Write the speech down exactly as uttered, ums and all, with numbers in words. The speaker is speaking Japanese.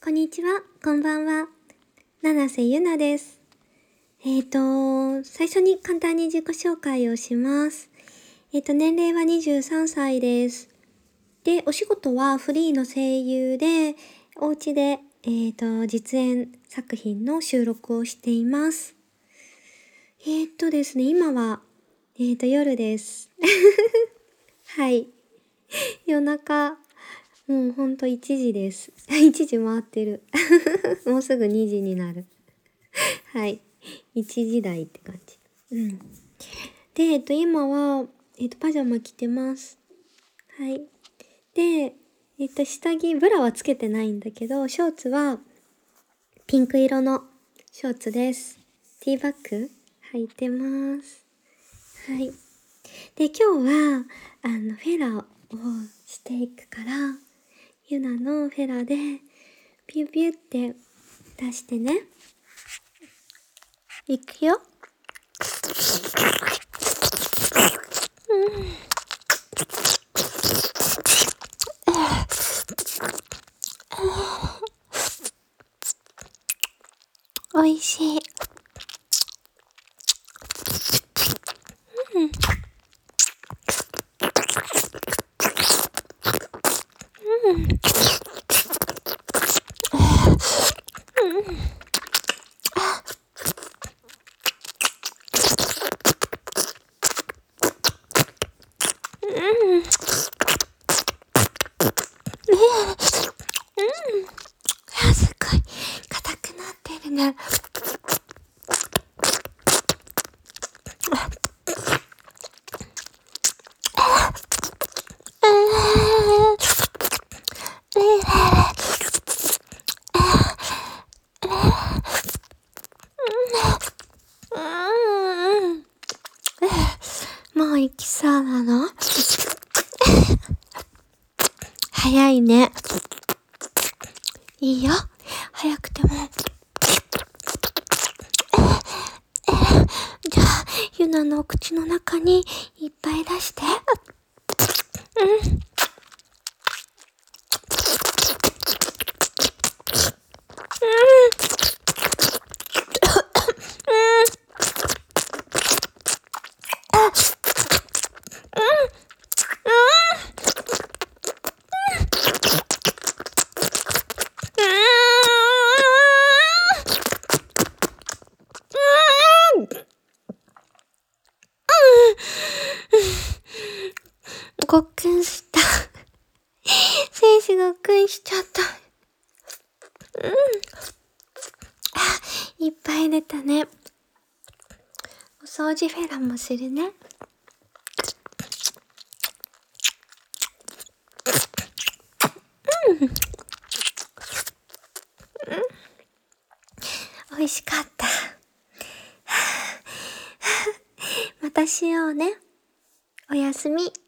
こんにちは、こんばんは。七瀬ゆなです。えっ、ー、と、最初に簡単に自己紹介をします。えっ、ー、と、年齢はにじゅうさんさいです。で、お仕事はフリーの声優で、お家で、えっ、ー、と、実演作品の収録をしています。えっ、ー、とですね、今は、えっ、と、夜です。はい。夜中、もうほんといちじです。いちじ回ってる。もうすぐにじになる。はい。いちじ台って感じ。うん。で、えっと、今は、えっと、パジャマ着てます。はい。で、えっと、下着、ブラはつけてないんだけど、ショーツは、ピンク色のショーツです。ティーバッグ履いてます。はい。で、今日は、あの、フェラをしていくから、ユナのフェラで、ピュピュって出してね。いくよ。おいしい。うん。うん。すっごい硬くなってるね。もう行きそうなの？早いね。いいよ。早くても。じゃあ、ユナのお口の中にいっぱい出して。うん。ごっくんした。精子ごっくんしちゃった。うん。あ、いっぱい出たね。お掃除フェラもするね。うん。うん。美味しかった。またしようね。おやすみ。